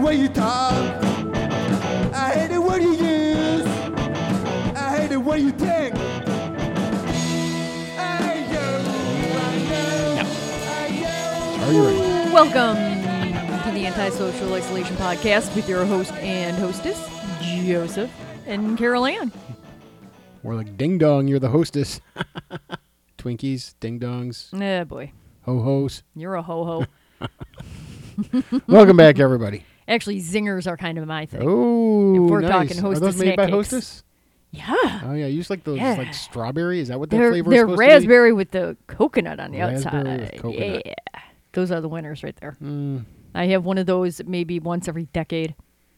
way you talk. I hate the word you use. I hate the way you think. Are you ready? Welcome to the Antisocial Isolation Podcast with your host and hostess, Joseph and Carol Ann. We're like ding dong, you're the hostess. Twinkies, ding dongs, Oh boy, ho-hos. you're a ho-ho. Welcome back, everybody. Actually, zingers are kind of my thing. Oh, If we're nice. talking Hostess Are those made snack by cakes. Hostess? Yeah. Oh, yeah. You use like those Yeah. like strawberry? Is that what that They're flavor is supposed raspberry with the coconut on the Raspberry outside. with coconut. Yeah. Those are the winners right there. to be? I have one of those maybe once every decade.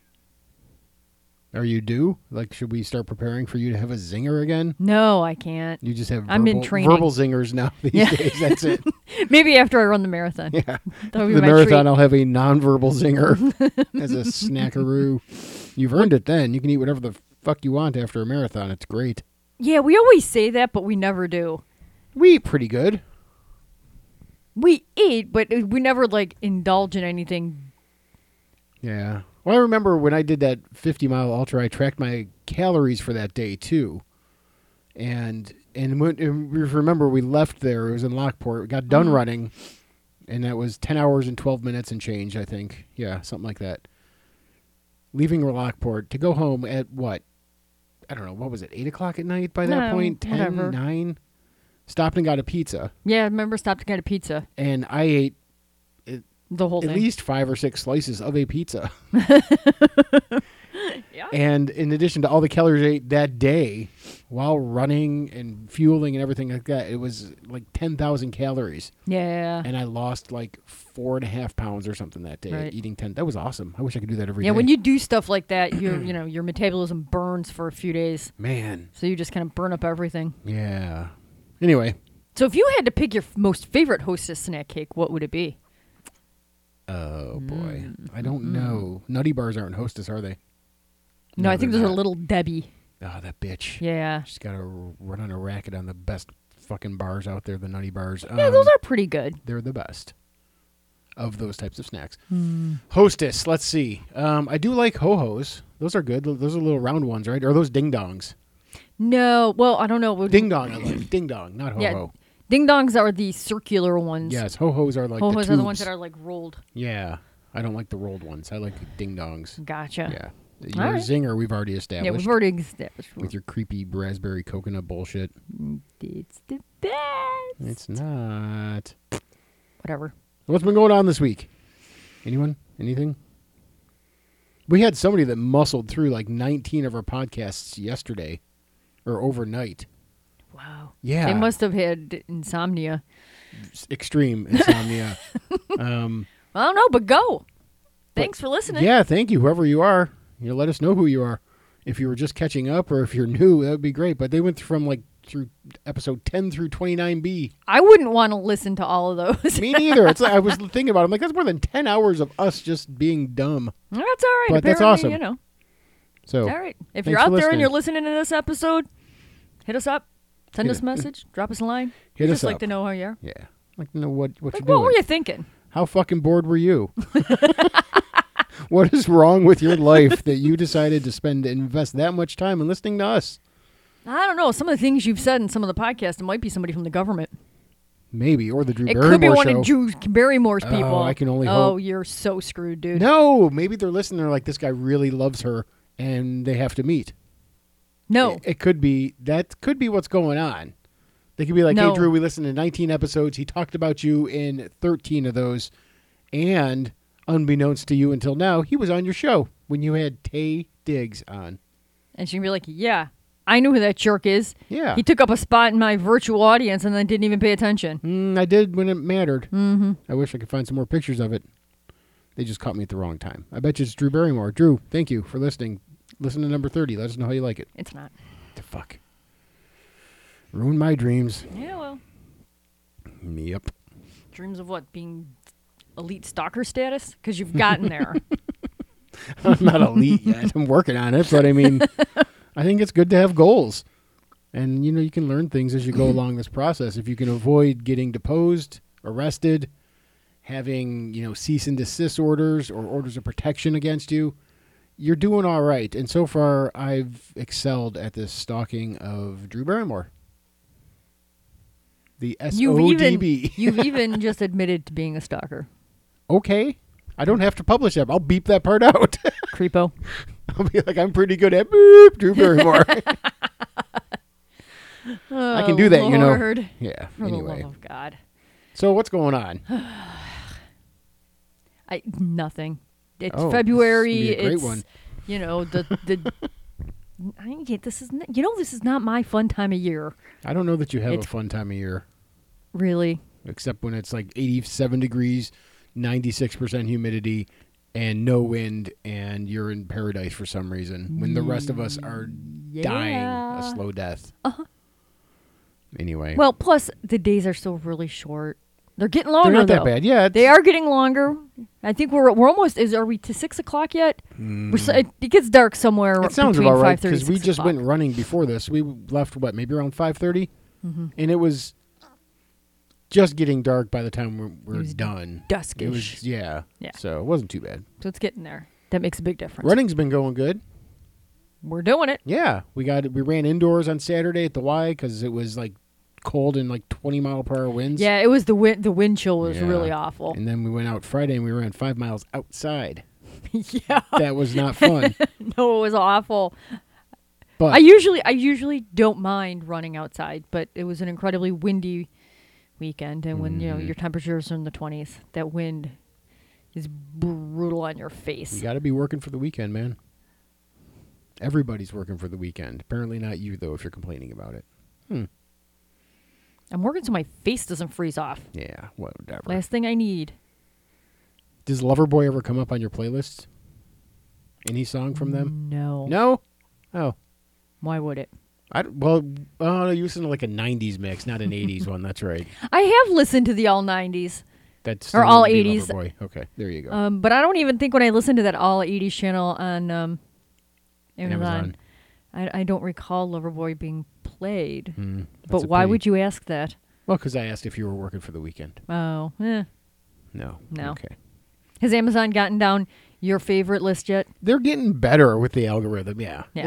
Are you due? Like, should we start preparing for you to have a zinger again? No, I can't. You just have I'm in training. verbal zingers now these Yeah. days. That's it. Maybe after I run the marathon. Yeah. That'll be The my marathon, treat. I'll have a nonverbal zinger as a snackaroo. You've earned it then. You can eat whatever the fuck you want after a marathon. It's great. Yeah, we always say that, but we never do. We eat pretty good. We eat, but we never like indulge in anything. Yeah. Well, I remember when I did that 50-mile ultra, I tracked my calories for that day, too. And remember, we left there. It was in Lockport. We got done running, and that was 10 hours and 12 minutes and change, I think. Yeah, something like that. Leaving Lockport to go home at what? I don't know. What was it, 8 o'clock at night by that No, point? 10, whatever. 9? Stopped and got a pizza. Yeah, I remember stopped to get a pizza. And I ate The whole at thing. least 5 or 6 slices of a pizza. Yeah. And in addition to all the calories I ate that day, while running and fueling and everything like that, it was like 10,000 calories. Yeah. And I lost like 4.5 pounds or something that day Right. eating 10. That was awesome. I wish I could do that every day. Yeah, when you do stuff like that, your metabolism burns for a few days. Man. So you just kind of burn up everything. Yeah. Anyway. So if you had to pick your most favorite Hostess snack cake, what would it be? Oh, boy. I don't know. Nutty bars aren't Hostess, are they? No, I think they're those are not. Little Debbie. Oh, that bitch. Yeah. She's got to run on a racket on the best fucking bars out there, the Nutty bars. Yeah, those are pretty good. They're the best of those types of snacks. Hostess, let's see. I do like ho-hos. Those are good. Those are little round ones, right? Or are those ding-dongs? No, well, I don't know. Ding-dong, I like. Ding-dong, not ho-ho. Yeah, ding-dongs are the circular ones. Yes, ho-hos are like Ho-hos the are the ones tubes. that are like rolled. Yeah, I don't like the rolled ones. I like ding-dongs. Gotcha. Yeah. Your All right. zinger, we've already established. Yeah, we've already established. With your creepy raspberry coconut bullshit. It's the best. It's not. Whatever. What's been going on this week? Anyone? Anything? We had somebody that muscled through like 19 of our podcasts yesterday or overnight. Wow. Yeah. They must have had insomnia. Extreme insomnia. I don't know, but go. Thanks for listening. Yeah, thank you, whoever you are. Let us know who you are. If you were just catching up or if you're new, that would be great. But they went from through episode 10 through 29B. I wouldn't want to listen to all of those. Me neither. It's like, I was thinking about it. I'm like, that's more than 10 hours of us just being dumb. That's all right. But that's Apparently, awesome. All So, right. If thanks you're out for there listening. and you're listening to this episode, hit us up. Send Hit us a it. message. Drop us a line. Hit We'd us just like up. to know how you are. yeah. I'd like to know what you're Like, doing. what were you thinking? How fucking bored were you? What is wrong with your life that you decided to invest that much time in listening to us? I don't know. Some of the things you've said in some of the podcasts, it might be somebody from the government. Maybe, or the Drew It Barrymore could be one show. of Drew Barrymore's people. I can only Oh, hope. you're so screwed, dude. No, maybe they're listening. They're like, this guy really loves her, and they have to meet. No. It could be. That could be what's going on. They could be like, No. hey, Drew, we listened to 19 episodes. He talked about you in 13 of those, and unbeknownst to you until now, he was on your show when you had Tay Diggs on. And she'd be like, yeah, I knew who that jerk is. Yeah. He took up a spot in my virtual audience and then didn't even pay attention. I did when it mattered. Mm-hmm. I wish I could find some more pictures of it. They just caught me at the wrong time. I bet you it's Drew Barrymore. Drew, thank you for listening. Listen to number 30. Let us know how you like it. It's not. The fuck? Ruined my dreams. Yeah, well, Yep. dreams of what? Being elite stalker status? Because you've gotten there. I'm not elite yet. I'm working on it, but I mean, I think it's good to have goals. And, you can learn things as you go along this process. If you can avoid getting deposed, arrested, having, cease and desist orders or orders of protection against you, you're doing all right. And so far, I've excelled at this stalking of Drew Barrymore. The SODB. You've even just admitted to being a stalker. Okay. I don't have to publish that. I'll beep that part out. Creepo. I'll be like, I'm pretty good at beep Drew Barrymore. I can do that, Lord. Yeah, For anyway. the love of God. So what's going on? Nothing. It's Oh, February. this is gonna be a great It's one. the this is not my fun time of year. I don't know that you have a It's- fun time of year, Really. except when it's like 87 degrees, 96% humidity, and no wind, and you're in paradise for some reason, when the rest of us are dying a slow death. Uh-huh. Anyway. Well, plus the days are still really short. They're getting longer. they're not that though. bad. Yeah. They are getting longer. I think we're almost. Are we to 6 o'clock yet? It gets dark somewhere. It sounds between about right 5:30 because we 6 just o'clock. went running before this. We left maybe around 5:30, and it was just getting dark by the time we're done. duskish. It was Yeah. So it wasn't too bad. So it's getting there. That makes a big difference. Running's been going good. We're doing it. Yeah, we ran indoors on Saturday at the Y because it was like cold and like 20-mile-per-hour winds. Yeah, it was the wind. The wind chill was Yeah. really awful. And then we went out Friday and we ran 5 miles outside. Yeah. That was not fun. No, it was awful. But I usually don't mind running outside, but it was an incredibly windy weekend, and when your temperatures are in the 20s, that wind is brutal on your face. you got to be working for the weekend, man. Everybody's working for the weekend. Apparently not you, though, if you're complaining about it. I'm working so my face doesn't freeze off. Yeah, whatever. Last thing I need. Does Loverboy ever come up on your playlist? Any song from them? No. No? Oh. Why would it? You listen to like a 90s mix, not an 80s one. That's right. I have listened to the all 90s, That's Or still all would be 80s. Loverboy. Okay, there you go. but I don't even think when I listened to that all 80s channel on Amazon. I don't recall Loverboy being played. That's But a why pity. would you ask that? Well, because I asked if you were working for the weekend. Oh, No. No. Okay. Has Amazon gotten down your favorite list yet? They're getting better with the algorithm. Yeah. Yeah.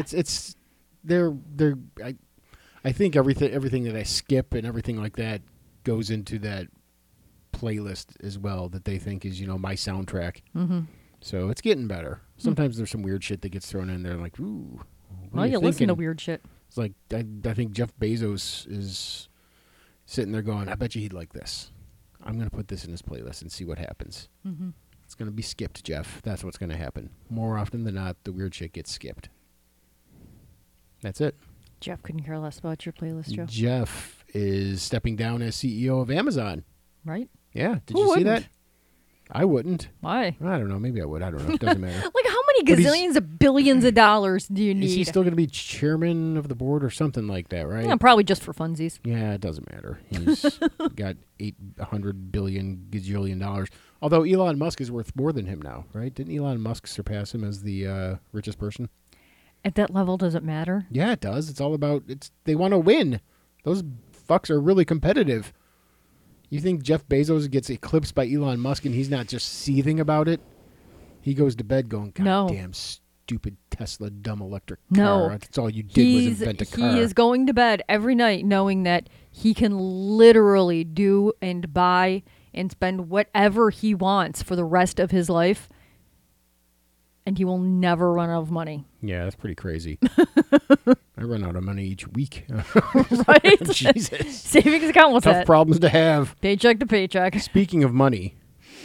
I think everything that I skip and everything like that goes into that playlist as well that they think is my soundtrack. Mm-hmm. So it's getting better. Sometimes there's some weird shit that gets thrown in there, like ooh. what Well, are you listen to thinking? weird shit. It's like I think Jeff Bezos is sitting there going, I bet you he'd like this. I'm going to put this in his playlist and see what happens. Mm-hmm. It's going to be skipped, Jeff. That's what's going to happen. More often than not, the weird shit gets skipped. That's it. Jeff couldn't care less about your playlist, Joe. Jeff is stepping down as CEO of Amazon. Right? Yeah. Did Who you see wouldn't? that? I wouldn't. Why? I don't know. Maybe I would. I don't know. It doesn't matter. Like, how many But he's- gazillions of billions of dollars do you need? Is he still going to be chairman of the board or something like that, right? Yeah, probably just for funsies. Yeah, it doesn't matter. He's got $800 billion gajillion dollars. Although Elon Musk is worth more than him now, right? Didn't Elon Musk surpass him as the richest person? At that level, does it matter? Yeah, it does. It's all about they want to win. Those fucks are really competitive. You think Jeff Bezos gets eclipsed by Elon Musk and he's not just seething about it? He goes to bed going, God No. damn stupid Tesla dumb electric No. car. That's all you did was invent a car. He is going to bed every night knowing that he can literally do and buy and spend whatever he wants for the rest of his life, and he will never run out of money. Yeah, that's pretty crazy. I run out of money each week. Right? Jesus. Savings account, what's Tough that? problems to have. Paycheck to paycheck. Speaking of money,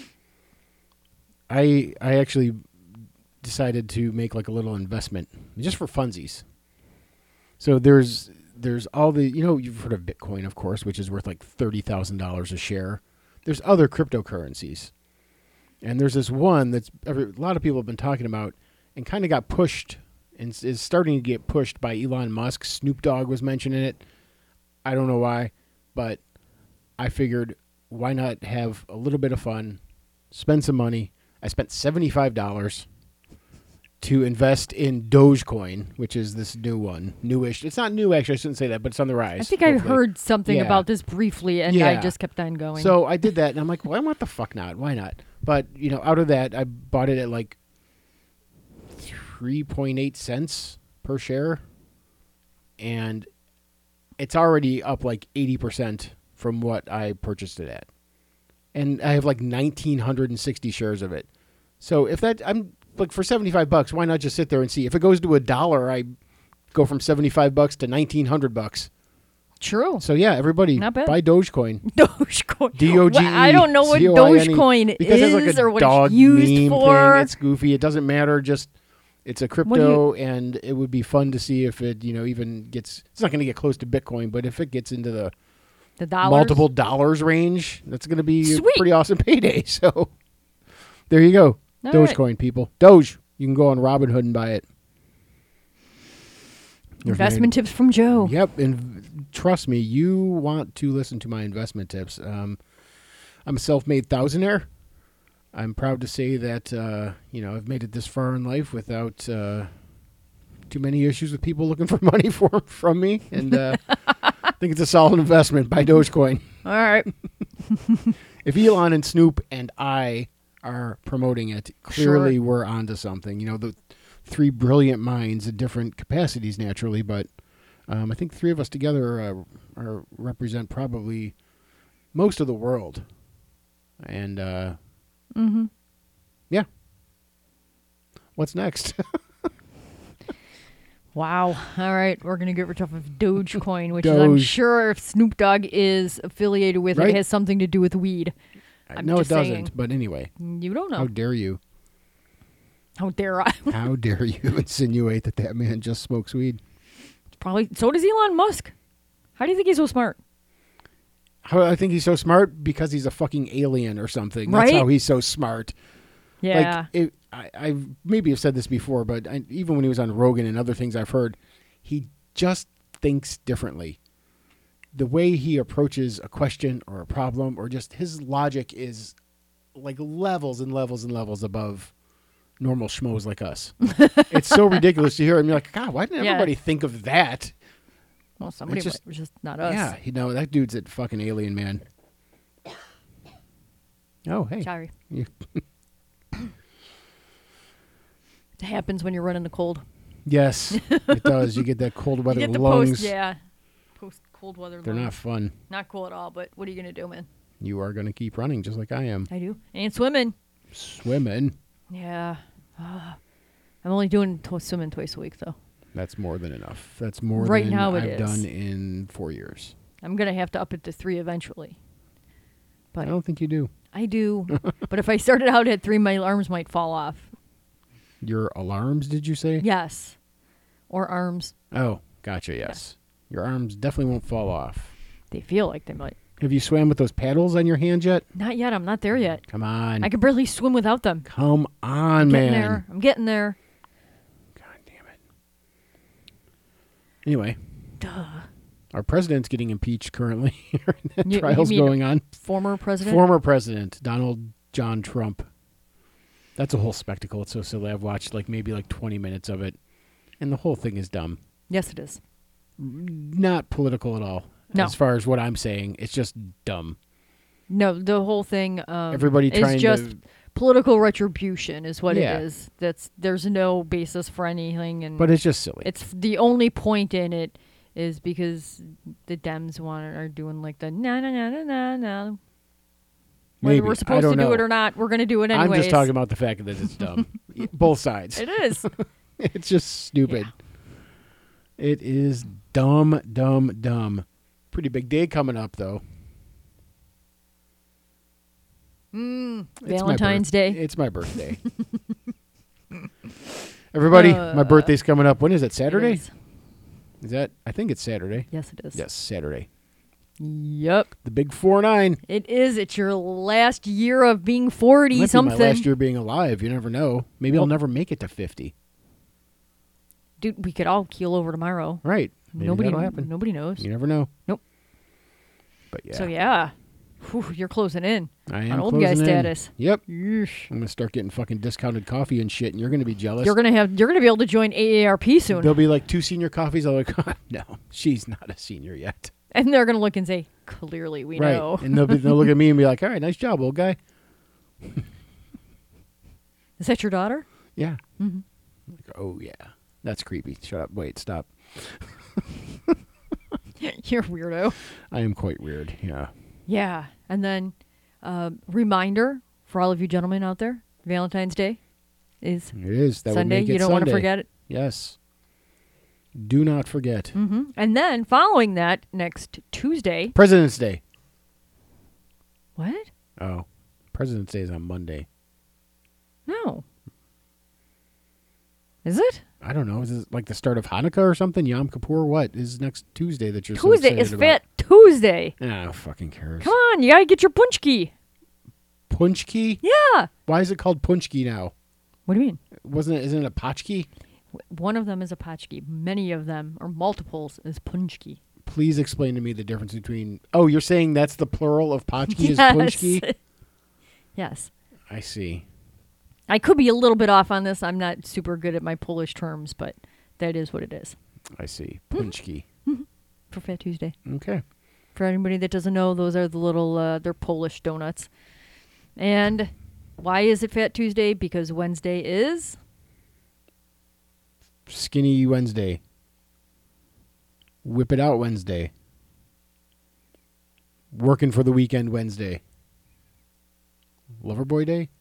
I actually decided to make like a little investment just for funsies. So there's all the, you've heard of Bitcoin, of course, which is worth like $30,000 a share. There's other cryptocurrencies. And there's this one that's a lot of people have been talking about and kind of got pushed and is starting to get pushed by Elon Musk. Snoop Dogg was mentioning it. I don't know why, but I figured why not have a little bit of fun, spend some money. I spent $75 to invest in Dogecoin, which is this new one, newish. It's not new, actually. I shouldn't say that, but it's on the rise. I think I hopefully. heard something Yeah. about this briefly, and I Yeah. just kept on going. So I did that, and I'm like, well, what the fuck not? Why not? But, out of that, I bought it at like 3.8 cents per share, and it's already up like 80% from what I purchased it at. And I have like 1,960 shares of it. So if that, I'm like, for $75, why not just sit there and see? If it goes to $1, I go from $75 to $1,900. True. So yeah, everybody Not bad. buy Dogecoin. Dogecoin. DOGE. I don't know what COINE. Dogecoin Because it's is like a or what dog it's used meme for. Thing. It's goofy. It doesn't matter. Just it's a crypto, and it would be fun to see if it, even gets. It's not going to get close to Bitcoin, but if it gets into the dollars. multiple dollars range, that's going to be Sweet. a pretty awesome payday. So there you go, All Dogecoin, people. Doge. You can go on Robinhood and buy it. There's Investment tips from Joe. Yep, and trust me, you want to listen to my investment tips. I'm a self-made thousandaire. I'm proud to say that I've made it this far in life without too many issues with people looking for money from me, and I think it's a solid investment. Buy Dogecoin. All right. If Elon and Snoop and I are promoting it, clearly we're onto something. The three brilliant minds in different capacities, naturally, but I think three of us together represent probably most of the world. And yeah. What's next? Wow. All right. We're going to get rid of Dogecoin, which is, I'm Doge. sure if Snoop Dogg is affiliated with, Right. it has something to do with weed. I'm No, it just doesn't. saying. But anyway, You don't know. how dare you? How dare I? How dare you insinuate that man just smokes weed? Probably. So does Elon Musk. How do you think he's so smart? How I think he's so smart because he's a fucking alien or something. Right? That's how he's so smart. Yeah. Like, I maybe have said this before, but even when he was on Rogan and other things I've heard, he just thinks differently. The way he approaches a question or a problem, or just his logic, is like levels and levels and levels above normal schmoes like us. It's so ridiculous to hear. I'm like, God, why didn't Yeah. everybody think of that? Well, somebody It's just- was just not us. Yeah, that dude's a fucking alien, man. Oh, hey. Sorry. You- It happens when you're running the cold. Yes, it does. You get that cold weather You get the lungs. post cold weather. They're not lungs. fun. Not cool at all. But what are you gonna do, man? You are going to keep running just like I am. I do. And swimming. Swimming. Yeah. I'm only doing swimming twice a week though. That's more than enough. That's more Right than now it I've is. done in 4 years. I'm gonna have to up it to 3 eventually. I But don't think you do. I do. But if I started out at 3, my arms might fall off. Your alarms, did you say? Yes. Or arms. Oh, gotcha, yes. Your arms definitely won't fall off. They feel like they might. Have you swam with those paddles on your hand yet? Not yet. I'm not there yet. Come on. I could barely swim without them. Come on, Getting man. there. I'm getting there. God damn it. Anyway, Duh. our president's getting impeached currently. You Trials mean going on. Former president? Former president Donald John Trump. That's a whole spectacle. It's so silly. I've watched maybe 20 minutes of it, and the whole thing is dumb. Yes, it is. Not political at all. No. As far as what I'm saying, it's just dumb. No, the whole thing Everybody is trying just to political retribution is what Yeah. it is. There's no basis for anything, and But it's just silly. it's the only point in it is because the Dems are doing the na. Maybe. Whether we're I supposed don't to do know. it or not, we're going to do it anyways. I'm just talking about the fact that it's dumb. Both sides. It is. It's just stupid. It is dumb, dumb, dumb. Pretty big day coming up, though. It's my Valentine's Day. It's my birthday. Everybody, my birthday's coming up. When is it? Saturday? It is. Is that? I think it's Saturday. Yes, it is. Yes, Saturday. Yep. The big 4-9. It is. It's your last year of being 40 Might something. be my last year being alive. You never know. Maybe I'll never make it to 50. Dude, we could all keel over tomorrow. Right. Maybe that'll happen. Nobody knows. You never know. Nope. But yeah. So yeah. Whew, you're closing in I am on old guy closing in. status. Yep. Yeesh. I'm gonna start getting fucking discounted coffee and shit, and you're gonna be jealous. You're gonna be able to join AARP soon, There'll be like 2 senior coffees. I'm like, no, she's not a senior yet. and they're gonna look and say, "Clearly, we Right. know." And they'll look at me and be like, all right, nice job, old guy. Is that your daughter? Yeah. Mm-hmm. Like, oh yeah, that's creepy. Shut up. Wait, stop. You're a weirdo. I am quite weird. Yeah. Yeah, and then reminder for all of you gentlemen out there: Valentine's Day is It is. That Sunday. would make it You don't want to Sunday. forget it. Yes. Do not forget. And then following that, next Tuesday. President's Day. What? Oh, President's Day is on Monday. No. Is it? I don't know. Is it like the start of Hanukkah or something? Yom Kippur? What is next Tuesday that you're so Tuesday excited is about? Fat Tuesday. Ah, who fucking cares? Come on, you gotta get your punchki. Punchki? Yeah. Why is it called Punchki now? What do you mean? Isn't it a Potchki? One of them is a pachki. Many of them, or multiples, is punchki. Please explain to me the difference between. Oh, you're saying that's the plural of Potchki is Yes. Punchki? Yes. I see. I could be a little bit off on this. I'm not super good at my Polish terms, but that is what it is I see. Punchki. for Fat Tuesday. Okay. For anybody that doesn't know, those are the little, they're Polish donuts. And why is it Fat Tuesday? Because Wednesday is... Skinny Wednesday. Whip it out Wednesday. Working for the weekend Wednesday. Loverboy Day?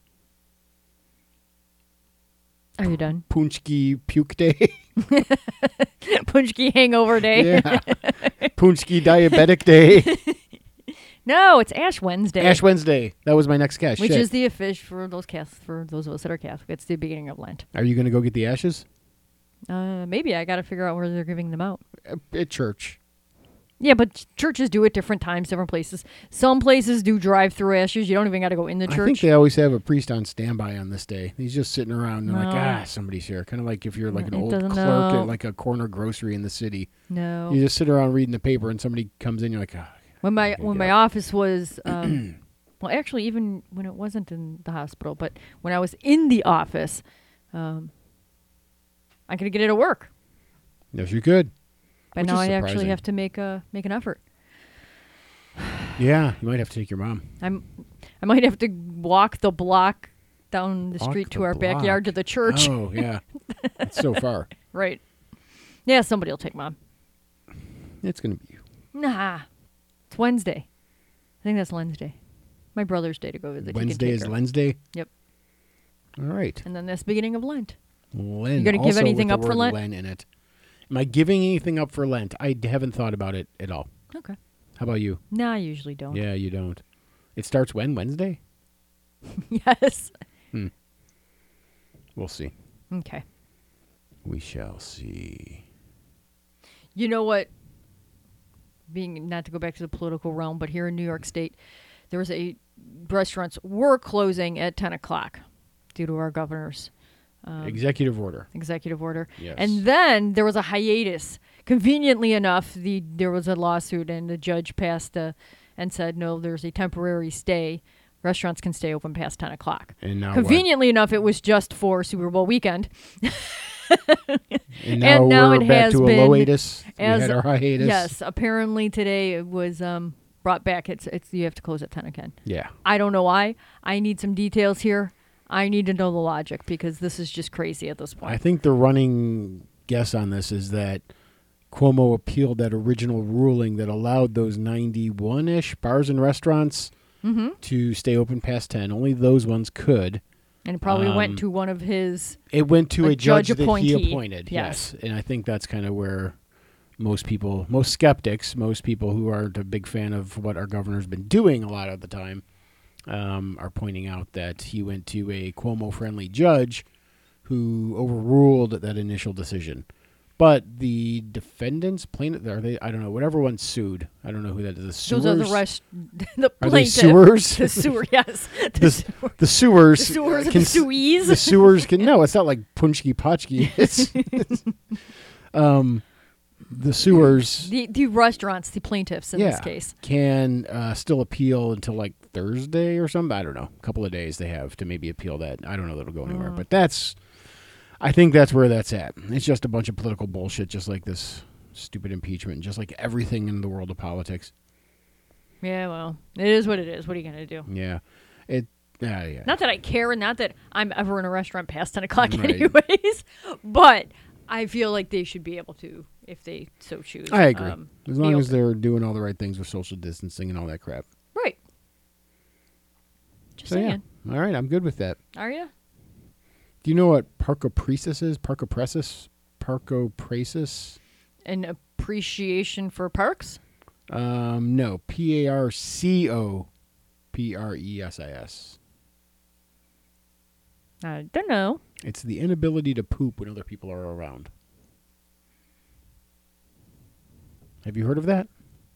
Are you done? Punchki Puke Day? Punchki Hangover Day. Yeah. Punchki Diabetic Day. No, it's Ash Wednesday. Ash Wednesday. That was my next guess. Which Shit. is the fish for those of us that are Catholic. It's the beginning of Lent. Are you going to go get the ashes? Maybe I got to figure out where they're giving them out. At church. Yeah, but churches do it different times, different places. Some places do drive-through ashes. You don't even got to go in the I church. think they always have a priest on standby on this day. He's just sitting around and No. like, somebody's here. Kind of like if you're like an It old doesn't clerk know. at like a corner grocery in the city. No. You just sit around reading the paper and somebody comes in, you're like, When my Okay, when get my up. office was, well, actually, even when it wasn't in the hospital, but when I was in the office, I could get it at work. yes, you could. But Which now is I actually surprising. have to make an effort. Yeah, you might have to take your mom. I might have to walk the block down the Walk street the to our backyard to block. the church. Oh, yeah. It's so far. Right. Yeah, somebody will take Mom. It's going to be you. Nah. It's Wednesday. I think that's Wednesday. My brother's day to go visit. He can Wednesday take is her. Wednesday? Yep. All right. And then that's beginning of Lent. Len. You gonna give also anything with up the for word Lent? Len in it. Am I giving anything up for Lent? I haven't thought about it at all. Okay. How about you? Nah, I usually don't. Yeah, you don't. It starts when? Wednesday? Yes. We'll see. Okay. We shall see. You know what? Being not to go back to the political realm, but here in New York State, there was restaurants were closing at 10 o'clock due to our governor's Executive order. executive order. Yes. And then there was a hiatus. Conveniently enough, there was a lawsuit, and the judge passed and said, no, there's a temporary stay. Restaurants can stay open past 10 o'clock. And now Conveniently enough, it was just for Super Bowl weekend. what? And now, now we're it back has to a been loatus. We had our hiatus. Yes, apparently today it was brought back. It's you have to close at 10 again. Yeah. I don't know why. I need some details here. I need to know the logic because this is just crazy at this point. I think the running guess on this is that Cuomo appealed that original ruling that allowed those 91-ish bars and restaurants to stay open past 10. Only those ones could. And it probably went to one of his. It went to a judge that he appointee. appointed. Yes. And I think that's kind of where most skeptics, most people who aren't a big fan of what our governor's been doing a lot of the time, are pointing out that he went to a Cuomo-friendly judge who overruled that initial decision. But the defendants, plaintiff, I don't know, whatever one sued. I don't know who that is. The sewers? Those are the Are they plaintiff. sewers? The sewer, yes. The sewers. The sewers and can the s- suees. The sewers can. No, it's not like Punchki Potchki. It's the sewers The restaurants, the plaintiffs in this case. can still appeal until like Thursday or something. I don't know. A couple of days they have to maybe appeal that. I don't know that it'll go anywhere. But I think that's where that's at. It's just a bunch of political bullshit, just like this stupid impeachment, just like everything in the world of politics. Yeah, well, it is what it is. What are you going to do? Yeah. Yeah. Not that I care, and not that I'm ever in a restaurant past 10 o'clock Right. anyways, but I feel like they should be able to, if they so choose. I agree. As long be as open. they're doing all the right things with social distancing and all that crap. Right. Just So, saying. yeah. All right, I'm good with that. Are you? Do you know what parcopresis is? Parcopresis? An appreciation for parks? No. PARCOPRESIS. I don't know. It's the inability to poop when other people are around. Have you heard of that?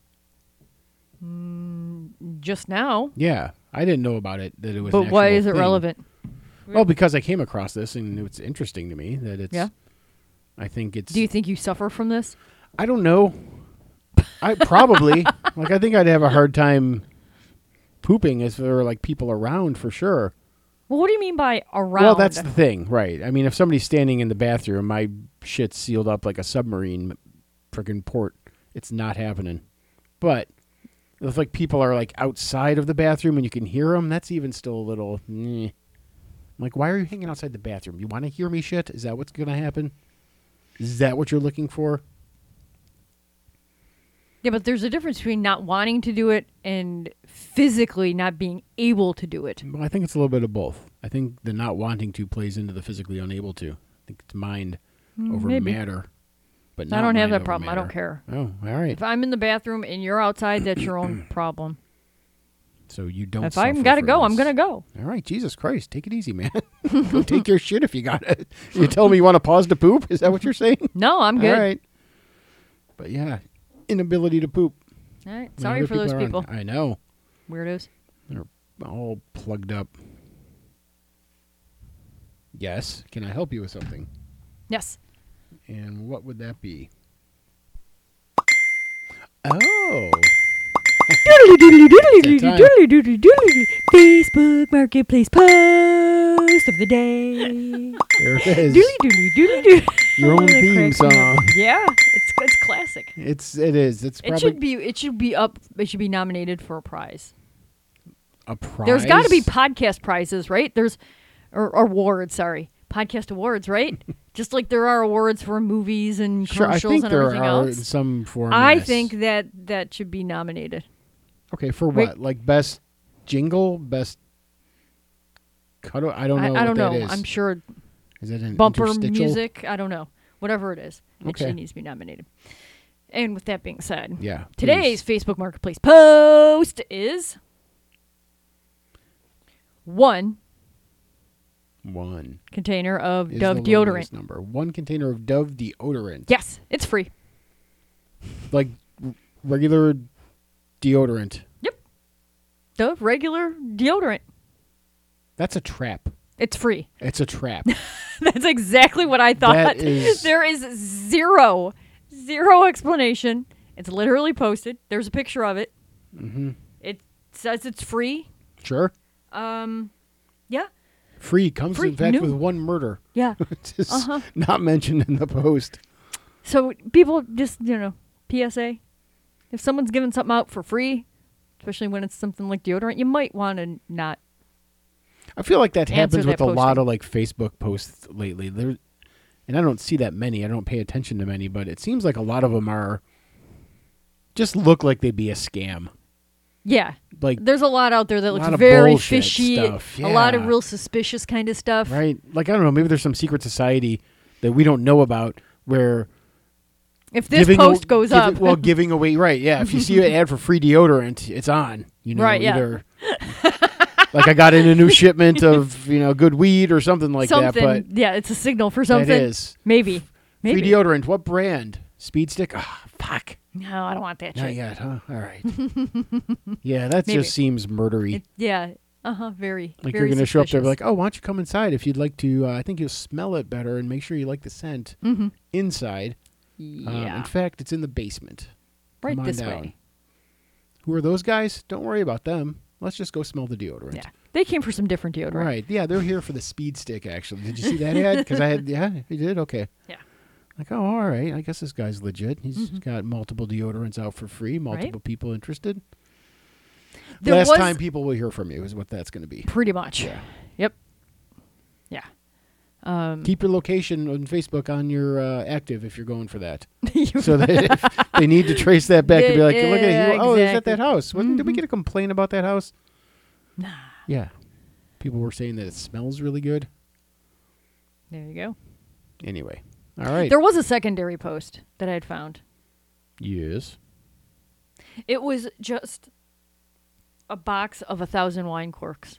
Just now. Yeah. I didn't know about it, that it was But an why actual is it thing. relevant? Well, because I came across this, and it's interesting to me that it's... Yeah? I think it's... Do you think you suffer from this? I don't know. I probably. Like, I think I'd have a hard time pooping if there were, like, people around, for sure. Well, what do you mean by around? Well, that's the thing, right? I mean, if somebody's standing in the bathroom, my shit's sealed up like a submarine freaking port. It's not happening. But if, like, people are, like, outside of the bathroom and you can hear them, that's even still a little... I'm like, why are you hanging outside the bathroom? You want to hear me shit? Is that what's going to happen? Is that what you're looking for? Yeah, but there's a difference between not wanting to do it and physically not being able to do it. Well, I think it's a little bit of both. I think the not wanting to plays into the physically unable to. I think it's mind over maybe. matter. But I not don't have mind that over problem. I don't matter. care. Oh, all right. If I'm in the bathroom and you're outside, that's your own problem. So you don't. If suffer I've got to from go, I'm this. going to go. All right, Jesus Christ, take it easy, man. Go take your shit if you got it. You tell me you want to pause to poop? Is that what you're saying? No, I'm good. All right. But yeah, inability to poop. All right. when Sorry other for those are around. people. I know. Weirdos. They're all plugged up. Yes. Can I help you with something? Yes. And what would that be? Oh. Facebook Marketplace post of the day. There it is. Doodly. Your own That theme cracks me up. song. Yeah, it's classic. It is. It's probably It should be nominated for a prize. a prize. There's got to be podcast prizes, right? Or awards, sorry. Podcast awards, right? Just like there are awards for movies and Sure, I commercials think and there everything are in else. some form. I yes. think that should be nominated. Okay, for Wait. what? Like best jingle, best cut? I don't know. I don't what know. that is. I'm sure Is it an bumper interstitial? music. I don't know. Whatever it is, it Okay. needs to be nominated. And with that being said, Yeah. today's Facebook Marketplace post is one container of is Dove the deodorant. lowest number. One container of Dove deodorant. Yes, it's free. Like regular deodorant. Dove regular deodorant. That's a trap. It's free. It's a trap. That's exactly what I thought. That is- There is zero explanation. It's literally posted. There's a picture of it. Mm-hmm. It says it's free. Sure. Yeah. Free comes Free, in fact new. with one murder. Yeah. Just not mentioned in the post. So people just, PSA, if someone's giving something out for free, especially when it's something like deodorant, you might want to not. I feel like that Answer happens with that a lot posting. of like Facebook posts lately. And I don't see that many. I don't pay attention to many, but it seems like a lot of them are just look like they'd be a scam. Yeah. Like, There's a lot out there that lot looks of very bullshit fishy. stuff, A lot of yeah. real suspicious kind of stuff. right? Like, I don't know, maybe there's some secret society that we don't know about where If this post goes up. giving away, right, yeah. If you see an ad for free deodorant, it's on. Right, yeah. Either, like I got in a new shipment of, good weed or something like that, but yeah, it's a signal for something. that is. Maybe. Free deodorant, what brand? Speed Stick? Ah, fuck. No, I don't want that Not shit. yet, huh? All right. Yeah, that Maybe. just seems murdery. Yeah. Very. Like very you're going to show up there and be suspicious. like, oh, why don't you come inside if you'd like to, I think you'll smell it better and make sure you like the scent inside. Yeah. In fact, it's in the basement. Right Come on this down. way. Who are those guys? Don't worry about them. Let's just go smell the deodorant. Yeah. They came for some different deodorant. Right. Yeah, they're here for the speed stick, actually. Did you see that ad? Because you did? Okay. Yeah. Like, oh, all right. I guess this guy's legit. He's Mm-hmm. got multiple deodorants out for free, multiple people interested. There Last was- time people will hear from you is what that's going to be. Pretty much. Yeah. Yep. Yeah. Keep your location on Facebook on your active if you're going for that. So that if they need to trace that back to be like, look at you. Oh, is that exactly. that house? Did we get a complaint about that house? Nah. Yeah. People were saying that it smells really good. There you go. Anyway. All right. There was a secondary post that I had found. Yes. It was just a box of 1,000 wine corks.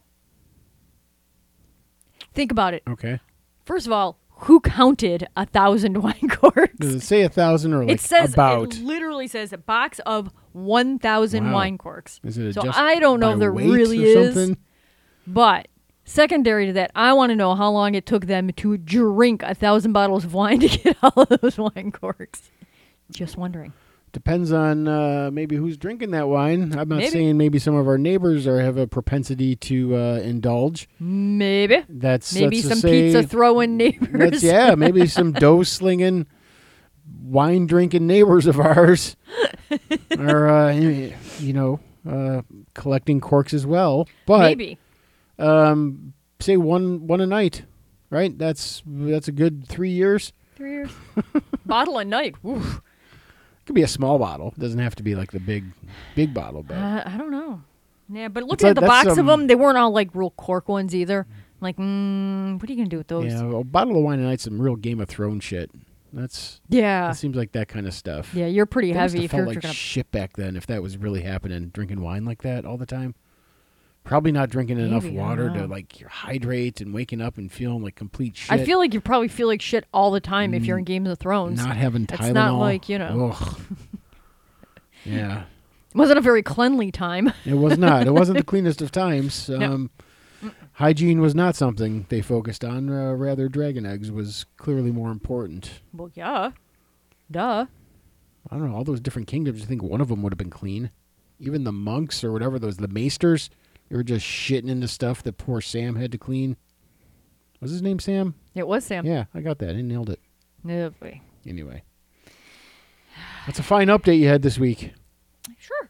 Think about it. Okay. First of all, who counted 1,000 wine corks? Does it say 1,000 or like It says about? It literally says a box of 1,000 Wow. wine corks. Is it So just I don't know by if there weight really or is. something? But secondary to that, I want to know how long it took them to drink 1,000 bottles of wine to get all of those wine corks. Just wondering. Depends on maybe who's drinking that wine. I'm not Maybe. saying maybe some of our neighbors have a propensity to indulge. Maybe. That's Maybe to some say, pizza throwing neighbors. maybe some dough slinging, wine drinking neighbors of ours are collecting corks as well. But Maybe. say one a night, right? That's a good 3 years. 3 years. Bottle a night. Oof. It could be a small bottle. It doesn't have to be like the big bottle. But I don't know. Yeah, but It's looking at the like- box that's, of them, they weren't all like real cork ones either. I'm like, what are you going to do with those? yeah, a bottle of wine a night's some real Game of Thrones shit. That Yeah. seems like that kind of stuff. Yeah, you're pretty They must heavy have if felt you're like drinking shit back then if that was really happening, drinking wine like that all the time. Probably not drinking enough Maybe, I don't water to know. like hydrate and waking up and feeling like complete shit. I feel like you probably feel like shit all the time if you're in Games of Thrones. not having Tylenol. It's not like, you know. Ugh. Yeah, It wasn't a very cleanly time. it was not. It wasn't the cleanest of times. No. Hygiene was not something they focused on. Rather, dragon eggs was clearly more important. Well, yeah. Duh. I don't know, all those different kingdoms, I think one of them would have been clean. Even the monks or whatever, the maesters, they were just shitting into stuff that poor Sam had to clean. Was his name Sam? It was Sam. Yeah, I got that. I nailed it. Lovely. Anyway. That's a fine update you had this week. Sure.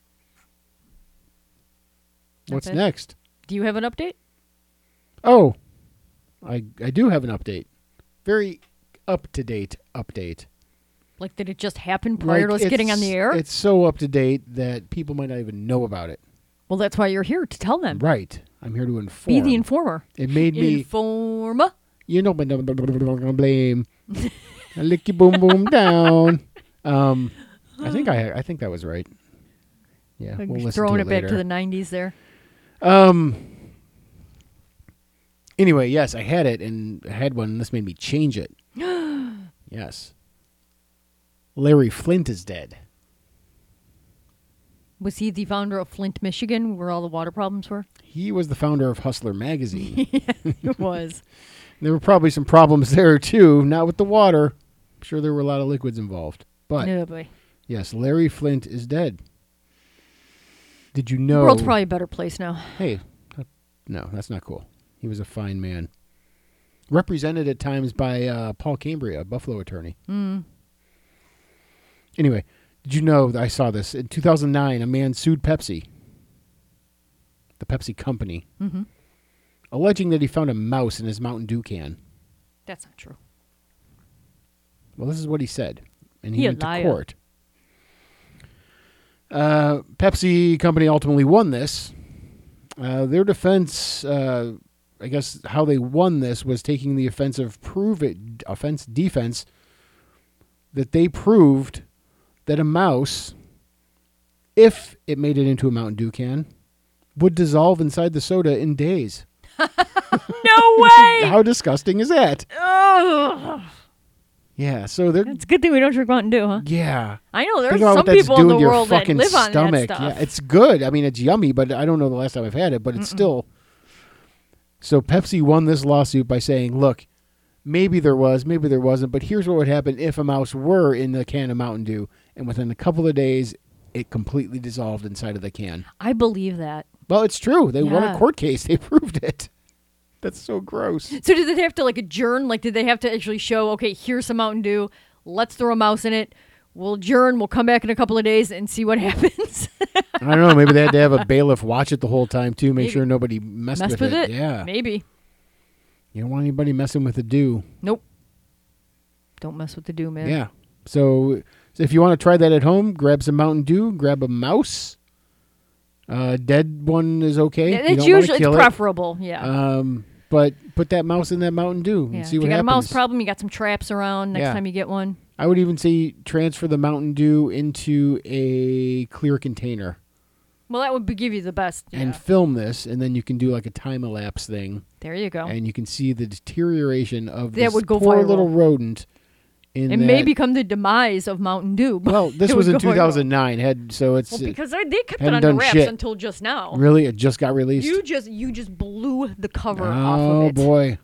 What's That's it. next? Do you have an update? Oh, I do have an update. Very up-to-date update. Like, did it just happen prior to us getting on the air? It's so up-to-date that people might not even know about it. Well, that's why you're here, to tell them. Right. I'm here to inform. Be the informer. It made me... Informer. You know, but I'm gonna blame. I lick your boom boom down. I think that was right. Yeah, we'll listen Throwing to it it back to later. the 90s there. Anyway, yes, I had it and I had one, and this made me change it. Yes. Larry Flint is dead. Was he the founder of Flint, Michigan, where all the water problems were? He was the founder of Hustler magazine. It was. There were probably some problems there too, not with the water. I'm sure there were a lot of liquids involved. But No, boy. yes, Larry Flint is dead. Did you The know? world's probably a better place now. Hey, no, that's not cool. He was a fine man. Represented at times by Paul Cambria, a Buffalo attorney. Anyway, did you know, I saw this, in 2009, a man sued Pepsi, the Pepsi company, alleging that he found a mouse in his Mountain Dew can. That's not true. Well, this is what he said, and he He a went to liar. court. Pepsi company ultimately won this. Their defense, I guess how they won this was taking the defense that they proved that a mouse, if it made it into a Mountain Dew can, would dissolve inside the soda in days. No way! How disgusting is that? Ugh. Yeah, so they're... It's a good thing we don't drink Mountain Dew, huh? Yeah. I know there's Think about some what that's people in doing the to your world that fucking live on stomach. that stuff. Yeah, it's good. I mean, it's yummy, but I don't know the last time I've had it, but it's still... So Pepsi won this lawsuit by saying, look, maybe there was, maybe there wasn't. But here's what would happen if a mouse were in the can of Mountain Dew, and within a couple of days, it completely dissolved inside of the can. I believe that. Well, it's true. They won a Yeah. court case. They proved it. That's so gross. So did they have to like adjourn? Like, did they have to actually show, okay, here's some Mountain Dew. Let's throw a mouse in it. We'll adjourn. We'll come back in a couple of days and see what happens. I don't know. Maybe they had to have a bailiff watch it the whole time, too. Make Maybe. sure nobody messed Mess with with it? Yeah. Maybe. You don't want anybody messing with the dew. Nope. Don't mess with the Dew, man. Yeah. So if you want to try that at home, grab some Mountain Dew, grab a mouse. Dead one is okay. You It's don't wanna usually kill it. preferable. Yeah. But put that mouse in that Mountain Dew Yeah. and see If what you got happens. a mouse problem, you got some traps around next Yeah. time you get one. I would even say transfer the Mountain Dew into a clear container Well, that would give you the best. Yeah. and film this, and then you can do like a time-elapse thing, There you go. and you can see the deterioration of That this would go poor viral. little rodent. In It that, may become the demise of Mountain Dew. but well, this it was would in go viral. 2009. So it's Well, because they kept it hadn't under done wraps shit. until just now. really it just got released. You just blew the cover off Oh of it. boy.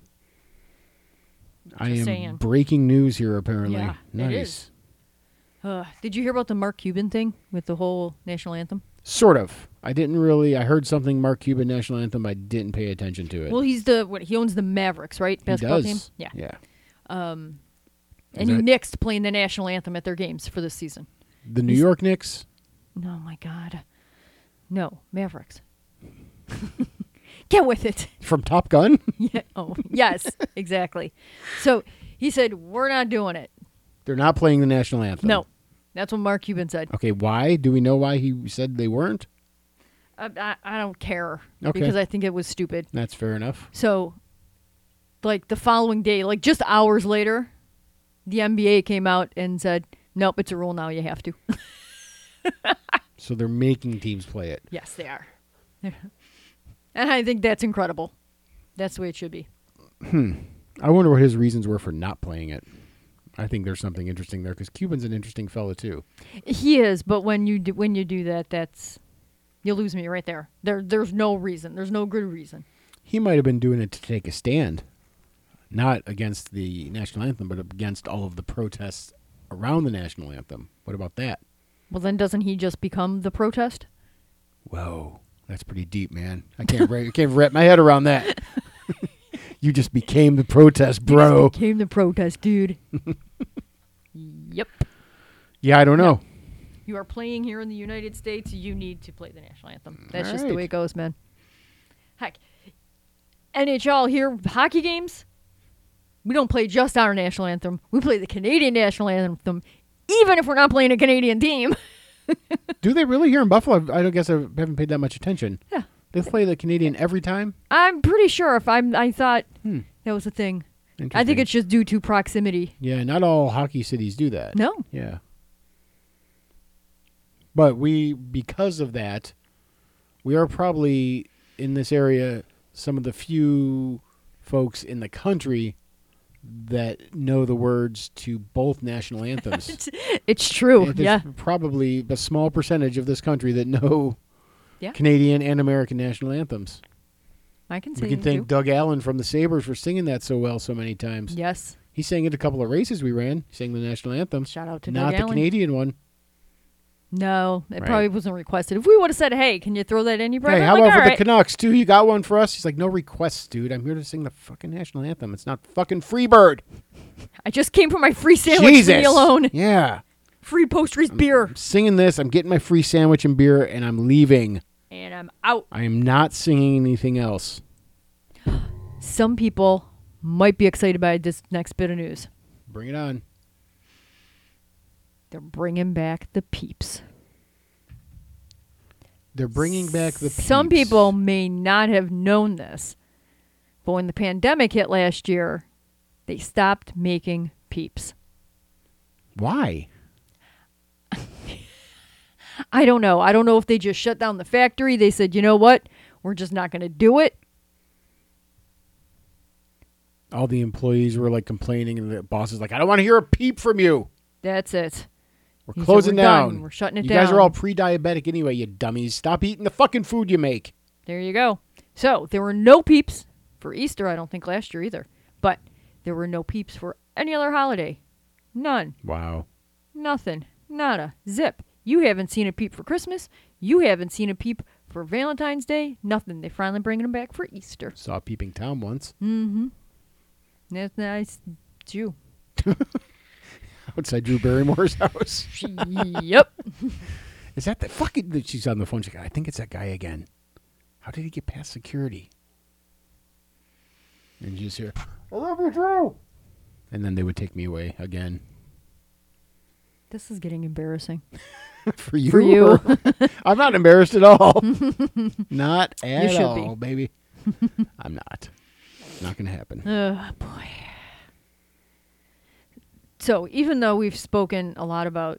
I Just am saying. breaking news here apparently. Yeah, it Nice. is. Did you hear about the Mark Cuban thing with the whole national anthem? Sort of. I didn't really. I heard something Mark Cuban national anthem. I didn't pay attention to it. Well, he owns the Mavericks, right? he Basketball does. team. Yeah. Yeah. And Is he that- nixed playing the national anthem at their games for this season. The New York Knicks. Oh my God. No, Mavericks. Get with it. From Top Gun. Yeah. Oh, yes, exactly. So he said, we're not doing it. They're not playing the national anthem. No. That's what Mark Cuban said. Okay. Why? Do we know why he said they weren't? I don't care Okay. because I think it was stupid. That's fair enough. So, like the following day, like just hours later, the NBA came out and said, nope, it's a rule now. You have to. So they're making teams play it. Yes, they are. And I think that's incredible. That's the way it should be. I wonder what his reasons were for not playing it. I think there's something interesting there because Cuban's an interesting fellow too. He is, but when you do that, that's you lose me right there. There's no reason. There's no good reason. He might have been doing it to take a stand, not against the national anthem, but against all of the protests around the national anthem. What about that? Well, then doesn't he just become the protest? Whoa, that's pretty deep, man. I can't wrap my head around that. You just became the protest, bro. He just became the protest, dude. Yep. Yeah, I don't know. You are playing here in the United States. You need to play the national anthem. That's All just the right. way it goes, man. Heck, NHL here, hockey games. We don't play just our national anthem. We play the Canadian national anthem, even if we're not playing a Canadian team. Do they really here in Buffalo? I don't guess I haven't paid that much attention. Yeah. They play the Canadian every time? I'm pretty sure I thought that was a thing. I think Interesting. it's just due to proximity. Yeah, not all hockey cities do that. No. Yeah. But because of that, we are probably in this area some of the few folks in the country that know the words to both national anthems. It's true. There's Yeah. probably a small percentage of this country that know Yeah. Canadian and American national anthems. I can We say can it thank too. Doug Allen from the Sabres for singing that so well so many times. Yes. He sang it a couple of races we ran. He sang the national anthem. Shout out to Not Doug the Allen. Canadian one. No, it Right. probably wasn't requested. If we would have said, "Hey, can you throw that in, you brother?" Hey, I'm how like, about for "All the right." Canucks, too? You got one for us? He's like, no requests, dude. I'm here to sing the fucking national anthem. It's not fucking Freebird. I just came for my free sandwich. Jesus. Leave me alone. Yeah. Free post-race beer, I'm singing this. I'm getting my free sandwich and beer, and I'm leaving. and I'm out. I am not singing anything else. Some people might be excited by this next bit of news. Bring it on. They're bringing back the Peeps. They're bringing back the Some Peeps. people may not have known this, but when the pandemic hit last year, they stopped making Peeps. Why? I don't know. I don't know if they just shut down the factory. They said, you know what? We're just not going to do it. All the employees were like complaining, and the boss is like, I don't want to hear a peep from you. That's it. We're He said, closing "We're done. down. We're shutting it you down." guys are all pre-diabetic anyway, you dummies. Stop eating the fucking food you make. There you go. So there were no Peeps for Easter, I don't think, last year either. But There were no peeps for any other holiday. None. Wow. Nothing. Nada. Zip. You haven't seen a peep for Christmas. You haven't seen a peep for Valentine's Day. Nothing. They finally bringing them back for Easter. Saw Peeping Tom once. Mm-hmm. That's nice. It's you. Outside Drew Barrymore's house. Yep. Is that the fucking... She's on the phone. She's like, I think it's that guy again. How did he get past security? And you just hear, I love you, Drew. And then they would take me away again. This is getting embarrassing. For you? For you. Or- I'm not embarrassed at all. Not at You should all, be. baby. I'm not. Not going to happen. Oh, boy. So, even though we've spoken a lot about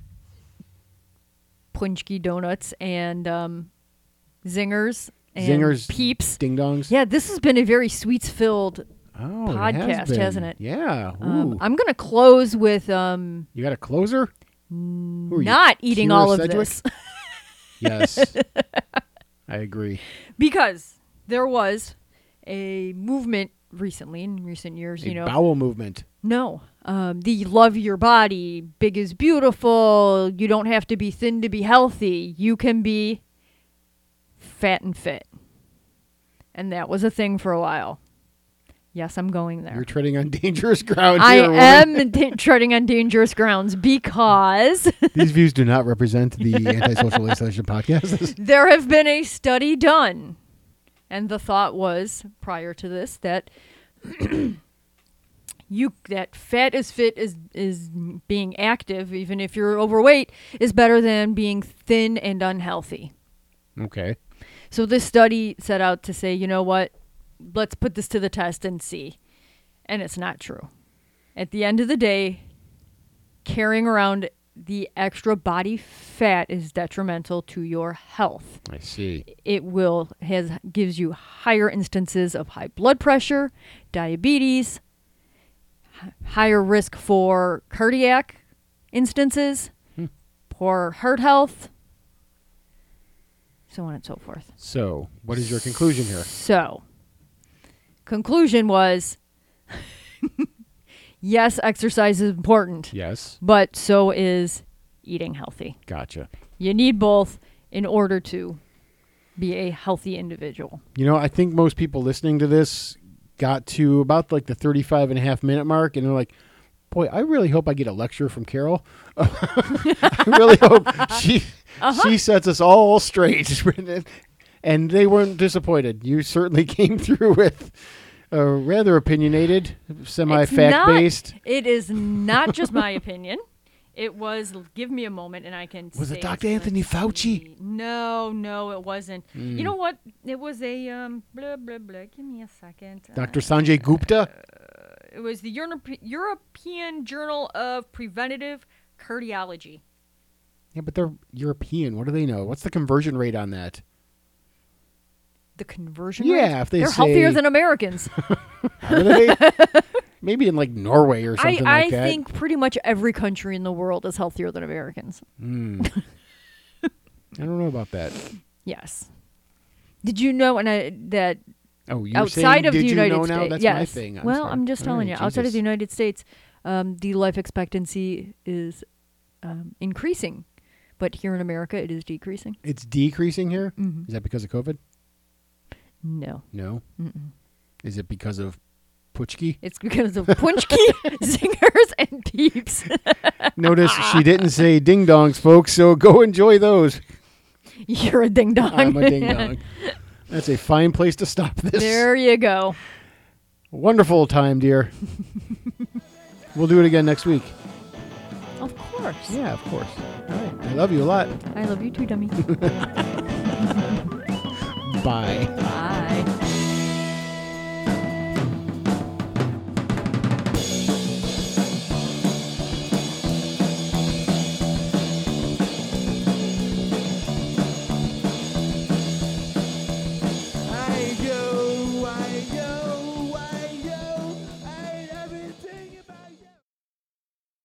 Punchki donuts and zingers and Zingers, peeps. Ding dongs. Yeah, this has been a very sweets-filled Oh, podcast, hasn't it? Yeah. Ooh. I'm going to close with You got a closer? Who are you, not eating Kira all of Sedgwick? this. Yes. I agree. Because there was a movement recently, in recent years, A bowel movement. No. The love your body, big is beautiful, you don't have to be thin to be healthy. You can be fat and fit. And that was a thing for a while. Yes, I'm going there. You're treading on dangerous ground I here, woman. am treading on dangerous grounds because These views do not represent the Antisocial Isolation Podcast. there have been a study done. And the thought was, prior to this, that that fat is fit is being active, even if you're overweight, is better than being thin and unhealthy. Okay. So this study set out to say, you know what? Let's put this to the test and see. And it's not true. At the end of the day, carrying around the extra body fat is detrimental to your health. I see. It gives you higher instances of high blood pressure, diabetes, higher risk for cardiac instances, poor heart health, so on and so forth. So, what is your conclusion here? So, conclusion was, yes, exercise is important, Yes. but so is eating healthy. Gotcha. You need both in order to be a healthy individual. You know, I think most people listening to this got to about like the 35.5-minute mark, and they're like, boy, I really hope I get a lecture from Carol. I really hope she sets us all straight. And they weren't disappointed. You certainly came through with a rather opinionated, semi-fact-based. It is not just my opinion. It was, give me a moment and I can Was say it Dr. Anthony Fauci? No, it wasn't. You know what? It was a, blah, blah, blah. Give me a second. Dr. Sanjay Gupta? It was the European Journal of Preventative Cardiology. Yeah, but they're European. What do they know? What's the conversion rate on that? The conversion Yeah, rate? if they They're say- healthier than Americans. Are they? Maybe in like Norway or something like that. I think pretty much every country in the world is healthier than Americans. I don't know about that. Yes. Did you know that Oh, you're outside saying, of did the you United know States? now? That's yes. my thing. Well, sorry. I'm just All telling right, you, outside of Jesus. the United States, the life expectancy is increasing. But here in America, it is decreasing. It's decreasing here? Mhm. Is that because of COVID? No. No. Mm-mm. Is it because of Puchki? It's because of Punchki, Zingers, and Peeps. Notice she didn't say ding dongs, folks, so go enjoy those. You're a ding dong. I'm a ding dong. That's a fine place to stop this. There you go. Wonderful time, dear. We'll do it again next week. Of course. Yeah, of course. All right. I love you a lot. I love you too, dummy. Bye. Bye.